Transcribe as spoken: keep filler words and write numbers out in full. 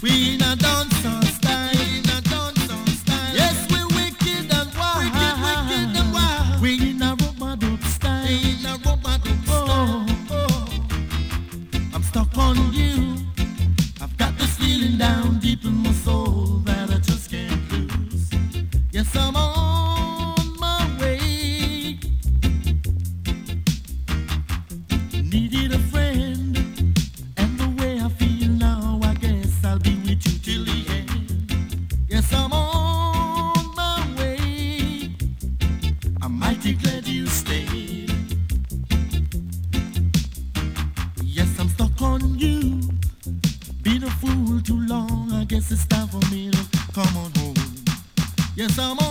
We in a dancehall style. We in a dancehall style. Yes, we wicked and wild. Wicked, wicked and wild. We in a rub-a-dub style. We in a rub-a-dub style. Oh, oh. I'm stuck on you. I've got this feeling down deep in my soul that I just can't lose. Yes, I'm on my way. Needed a friend, and the way I feel now, I guess I'll be with you till the end. Yes, I'm on my way. I'm mighty glad you stayed. Yes, I'm stuck on you. Been a fool too long, I guess it's time for me to come on home. Yes, I'm on